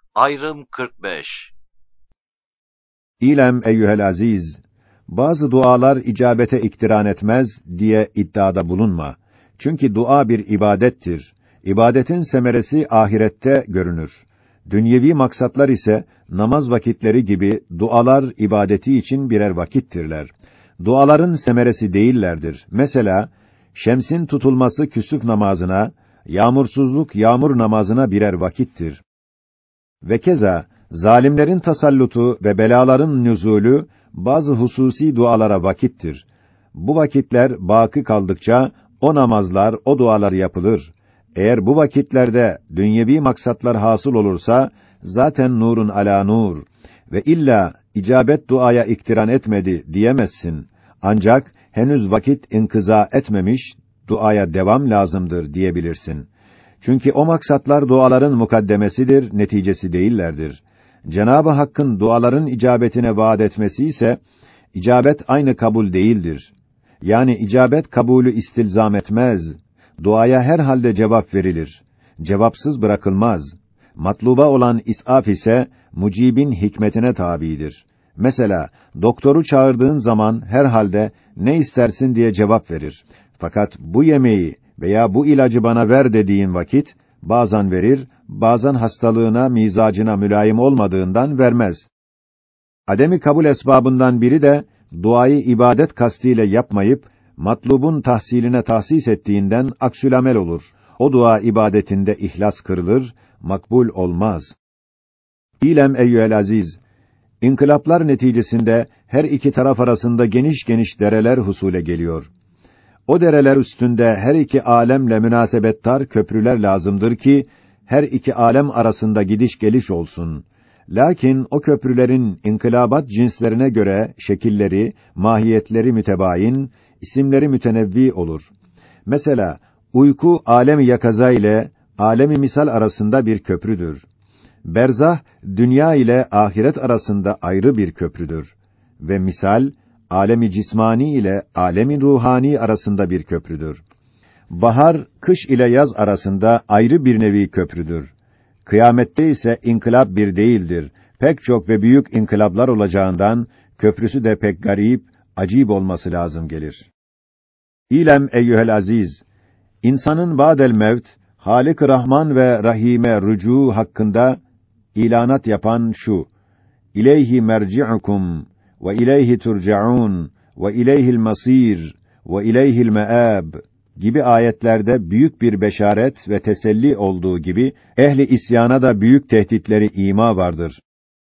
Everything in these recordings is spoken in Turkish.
Ayrım 45. İlem eyyuhel aziz, bazı dualar icabete iktiran etmez diye iddiada bulunma. Çünkü dua bir ibadettir. İbadetin semeresi ahirette görünür. Dünyevi maksatlar ise namaz vakitleri gibi dualar ibadeti için birer vakittirler. Duaların semeresi değillerdir. Mesela şemsin tutulması küsuf namazına, yağmursuzluk yağmur namazına birer vakittir. Ve keza zalimlerin tasallutu ve belaların nüzulü bazı hususi dualara vakittir. Bu vakitler baki kaldıkça o namazlar, o dualar yapılır. Eğer bu vakitlerde dünyevi maksatlar hasıl olursa zaten nurun ala nur ve illa icabet duaya iktiran etmedi diyemezsin. Ancak henüz vakit inkıza etmemiş, duaya devam lazımdır diyebilirsin. Çünkü o maksatlar duaların mukaddemesidir, neticesi değillerdir. Cenab-ı Hakk'ın duaların icabetine vaat etmesi ise icabet aynı kabul değildir. Yani icabet kabulü istilzam etmez. Duaya her halde cevap verilir. Cevapsız bırakılmaz. Matluba olan is'af ise mucibin hikmetine tabidir. Mesela doktoru çağırdığın zaman her halde ne istersin diye cevap verir. Fakat bu yemeği veya bu ilacı bana ver dediğin vakit bazen verir, bazen hastalığına, mizacına mülayim olmadığından vermez. Ademi kabul esbabından biri de duayı ibadet kastıyla yapmayıp matlubun tahsiline tahsis ettiğinden aksülamel olur. O dua ibadetinde ihlas kırılır, makbul olmaz. İlem eyyuhel aziz, inkılaplar neticesinde her iki taraf arasında geniş geniş dereler husule geliyor. O dereler üstünde her iki alemle münasebettar köprüler lazımdır ki her iki alem arasında gidiş geliş olsun. Lakin o köprülerin inkılabat cinslerine göre şekilleri, mahiyetleri mütebayin, isimleri mütenevvi olur. Mesela uyku alem-i yakaza ile alem-i misal arasında bir köprüdür. Berzah dünya ile ahiret arasında ayrı bir köprüdür ve misal alemi cismani ile alemi ruhani arasında bir köprüdür. Bahar, kış ile yaz arasında ayrı bir nevi köprüdür. Kıyamette ise inkılap bir değildir. Pek çok ve büyük inkılaplar olacağından köprüsü de pek garip, acib olması lazım gelir. İlem eyyuhel aziz, insanın ba'del mevt, Halik-i Rahman ve Rahim'e rücû hakkında ilanat yapan şu: İleyhi merci'ukum ve ileyhi turcaun ve ileyhi'l masir ve ileyhi'l me'ab gibi ayetlerde büyük bir beşaret ve teselli olduğu gibi ehli isyana da büyük tehditleri ima vardır.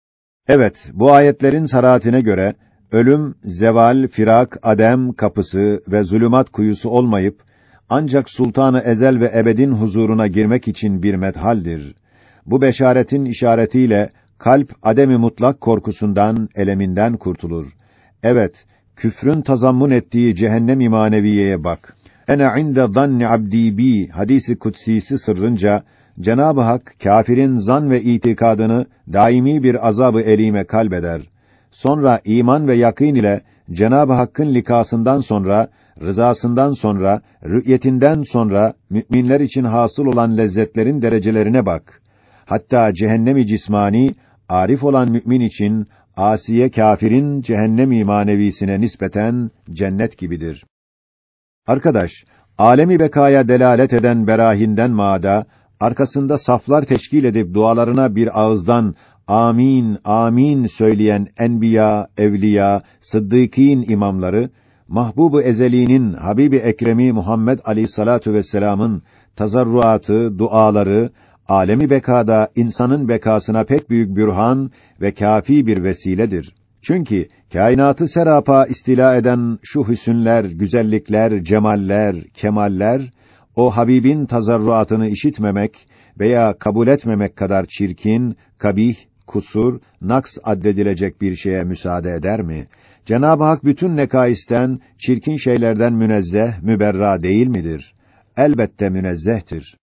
Evet, bu ayetlerin saratine göre ölüm, zeval, firak, adem kapısı ve zulümat kuyusu olmayıp ancak Sultan-ı Ezel ve Ebed'in huzuruna girmek için bir medhaldir. Bu beşaretin işaretiyle kalp ademi mutlak korkusundan, eleminden kurtulur. Evet, küfrün tazammun ettiği cehennem-i maneviyeye bak. Ene inde zanni abdi bi hadisi kutsisi sırrınca Cenab-ı Hak kâfirin zan ve itikadını daimi bir azab-ı elime kalbeder. Sonra iman ve yakîn ile Cenab-ı Hakk'ın likasından sonra, rızasından sonra, rü'yetinden sonra müminler için hasıl olan lezzetlerin derecelerine bak. Hatta cehennem-i cismani arif olan mümin için asiye kâfirin cehennem-i manevisine nispeten cennet gibidir. Arkadaş, alemi bekaya delalet eden berahinden maada, arkasında saflar teşkil edip dualarına bir ağızdan amin, amin söyleyen enbiya, evliya, sıddıkîn imamları, Mahbub-u Ezeli'nin Habib-i Ekrem'i Muhammed Aleyhissalatu vesselam'ın tazarruatı, duaları, alemi bekada insanın bekasına pek büyük bürhan ve kâfi bir vesiledir. Çünkü kainatı serapa istila eden şu hüsünler, güzellikler, cemaller, kemaller, o Habib'in tazarruatını işitmemek veya kabul etmemek kadar çirkin, kabih, kusur, naks addedilecek bir şeye müsaade eder mi? Cenab-ı Hak bütün nekaisten, çirkin şeylerden münezzeh, müberra değil midir? Elbette münezzehtir.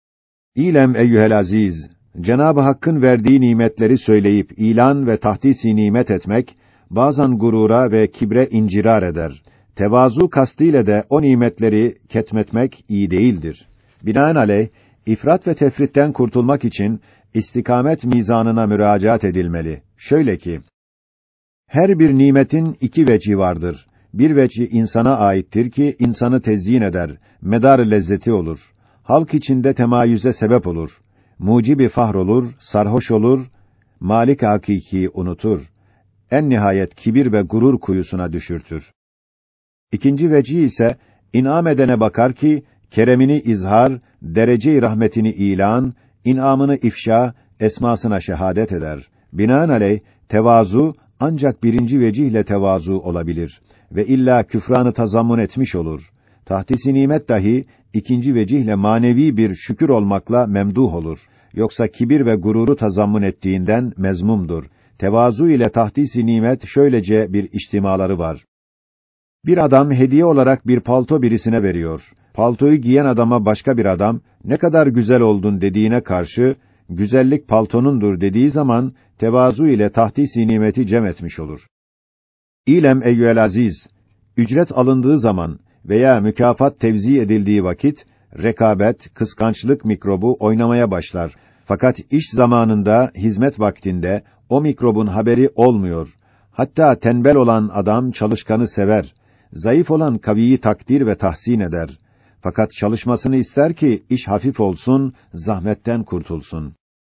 İlem eyyuhel aziz, Cenab-ı Hakk'ın verdiği nimetleri söyleyip ilan ve tahdis-i nimet etmek, bazen gurura ve kibre incirar eder. Tevazu kastıyla de o nimetleri ketmetmek iyi değildir. Binaenaleyh, ifrat ve tefritten kurtulmak için, istikamet mizanına müracaat edilmeli. Şöyle ki, her bir nimetin iki veci vardır. Bir veci insana aittir ki insanı tezyin eder, medar lezzeti olur. Halk içinde temayüze sebep olur. Mucibi fahr olur, sarhoş olur, malik hakiki unutur. En nihayet kibir ve gurur kuyusuna düşürtür. İkinci veci ise in'am edene bakar ki keremini izhar, derece-i rahmetini ilan, in'amını ifşa, esmasına şehadet eder. Binaenaleyh tevazu ancak birinci vecihle tevazu olabilir ve illa küfranı tazammun etmiş olur. Tahdis-i nimet dahi ikinci vecihle manevi bir şükür olmakla memduh olur. Yoksa kibir ve gururu tazammun ettiğinden mezmumdur. Tevazu ile tahdis-i nimet şöylece bir ihtimaları var. Bir adam hediye olarak bir palto birisine veriyor. Paltoyu giyen adama başka bir adam, ne kadar güzel oldun dediğine karşı, güzellik paltonundur dediği zaman, tevazu ile tahdis-i nimeti cem etmiş olur. İlem eyyühel aziz, ücret alındığı zaman veya mükafat tevzi edildiği vakit, rekabet, kıskançlık mikrobu oynamaya başlar. Fakat iş zamanında, hizmet vaktinde, o mikrobun haberi olmuyor. Hatta tembel olan adam çalışkanı sever. Zayıf olan kaviyi takdir ve tahsin eder. Fakat çalışmasını ister ki iş hafif olsun, zahmetten kurtulsun.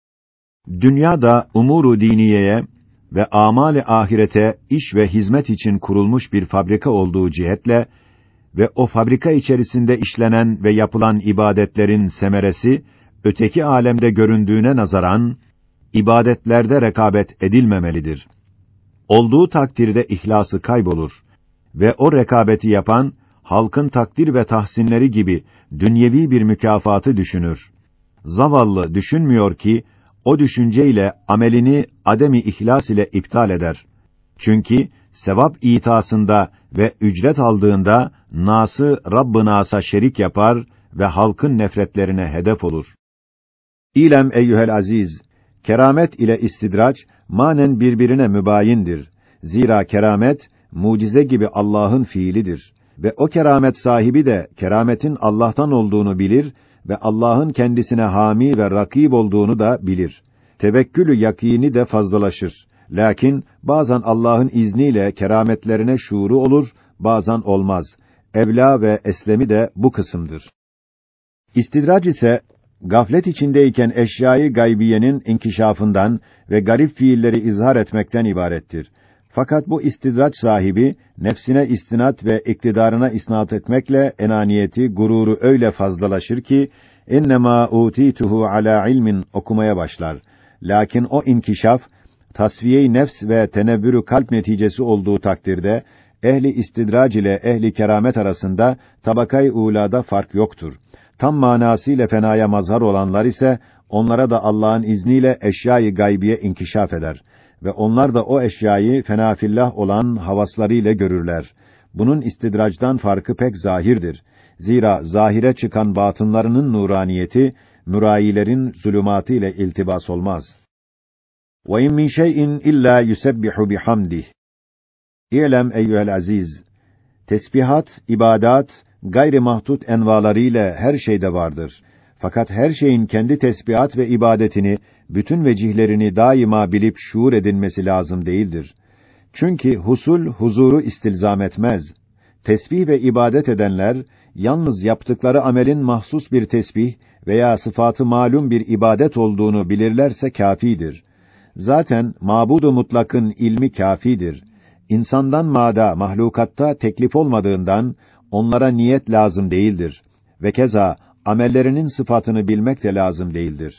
Dünyada umuru diniyeye ve amali ahirete iş ve hizmet için kurulmuş bir fabrika olduğu cihetle ve o fabrika içerisinde işlenen ve yapılan ibadetlerin semeresi öteki alemde göründüğüne nazaran ibadetlerde rekabet edilmemelidir. Olduğu takdirde ihlası kaybolur ve o rekabeti yapan halkın takdir ve tahsinleri gibi dünyevi bir mükafatı düşünür. Zavallı düşünmüyor ki o düşünceyle amelini ademi ihlas ile iptal eder. Çünkü sevap itasında ve ücret aldığında nası Rabb-ı Nas'a şerik yapar ve halkın nefretlerine hedef olur. İlem eyyuhel aziz, keramet ile istidraç manen birbirine mübayindir. Zira keramet mucize gibi Allah'ın fiilidir ve o keramet sahibi de kerametin Allah'tan olduğunu bilir ve Allah'ın kendisine hami ve rakib olduğunu da bilir. Tevekkülü yakîni de fazlalaşır. Lakin bazen Allah'ın izniyle kerametlerine şuuru olur, bazen olmaz. Evlâ ve eslemi de bu kısımdır. İstidrac ise gaflet içindeyken eşyayı gaybiyenin inkişafından ve garip fiilleri izhar etmekten ibarettir. Fakat bu istidraç sahibi nefsine istinat ve iktidarına isnat etmekle enaniyeti, gururu öyle fazlalaşır ki ennemâ utîtuhu alâ ilmin okumaya başlar. Lakin o inkişaf tasfiye-i nefs ve tenevvürü kalp neticesi olduğu takdirde ehli istidrac ile ehli keramet arasında tabakay ulada fark yoktur. Tam manasıyla fenaya mazhar olanlar ise onlara da Allah'ın izniyle eşyayı gaybiye inkişaf eder ve onlar da o eşyayı fenafillah olan havaslarıyla görürler. Bunun istidracdan farkı pek zahirdir. Zira zahire çıkan batınlarının nuraniyeti mürayilerin zulümatı ile iltibas olmaz. وَاِنْ مِنْ شَيْءٍ اِلَّا يُسَبِّحُ بِحَمْدِهِ İ'lem eyyühel aziz, tesbihat, ibadat, gayri mahdut envalarıyla her şeyde vardır. Fakat her şeyin kendi tesbihat ve ibadetini, bütün vecihlerini daima bilip şuur edinmesi lazım değildir. Çünkü husul, huzuru istilzam etmez. Tesbih ve ibadet edenler, yalnız yaptıkları amelin mahsus bir tesbih veya sıfatı malum bir ibadet olduğunu bilirlerse kâfidir. Zaten mabud-u mutlakın ilmi kâfidir. İnsandan mâda, mahlukatta teklif olmadığından, onlara niyet lazım değildir. Ve keza, amellerinin sıfatını bilmek de lazım değildir.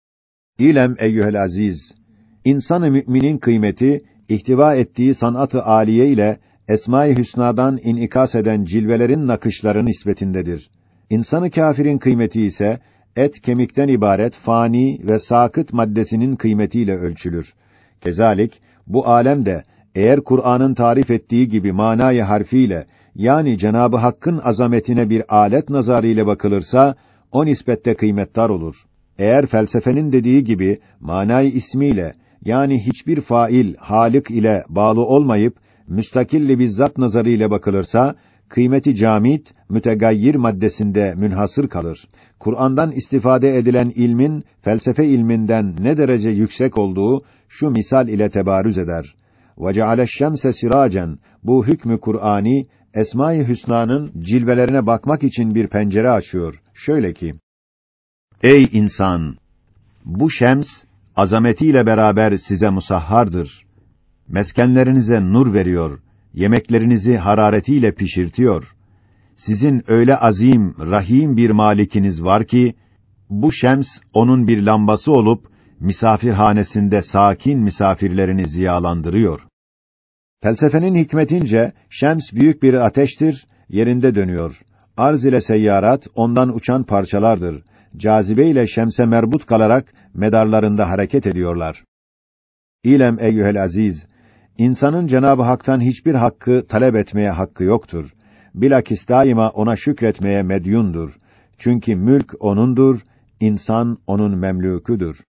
İlem eyyühel aziz, insan-ı müminin kıymeti, ihtiva ettiği sanat-ı âliye ile, Esma-i Hüsna'dan inikas eden cilvelerin nakışları nispetindedir. İnsan-ı kâfirin kıymeti ise, et kemikten ibaret fani ve sakıt maddesinin kıymetiyle ölçülür. Kezalik, bu alem de, eğer Kur'an'ın tarif ettiği gibi manayı harfiyle, yani Cenab-ı Hakk'ın azametine bir alet nazarıyla bakılırsa, o nispette kıymetdar olur. Eğer felsefenin dediği gibi, manayı ismiyle, yani hiçbir fail, halik ile bağlı olmayıp, müstakilli bizzat nazarıyla bakılırsa, kıymeti camit, mütegayyir maddesinde münhasır kalır. Kur'an'dan istifade edilen ilmin felsefe ilminden ne derece yüksek olduğu şu misal ile tebarüz eder. وَجَعَلَ siracen, bu hükmü Kur'ani Esma-i Hüsna'nın cilvelerine bakmak için bir pencere açıyor. Şöyle ki: Ey insan! Bu şems azametiyle beraber size musahhardır. Meskenlerinize nur veriyor, yemeklerinizi hararetiyle pişirtiyor. Sizin öyle azim, rahim bir malikiniz var ki, bu şems onun bir lambası olup, misafirhanesinde sakin misafirlerini ziyalandırıyor. Felsefenin hikmetince, şems büyük bir ateştir, yerinde dönüyor. Arz ile seyyarat, ondan uçan parçalardır. Cazibe ile şemse merbut kalarak, medarlarında hareket ediyorlar. İlem eyyühel aziz, insanın Cenab-ı Hak'tan hiçbir hakkı talep etmeye hakkı yoktur. Bilakis daima ona şükretmeye medyundur. Çünkü mülk onundur, insan onun memlûküdür.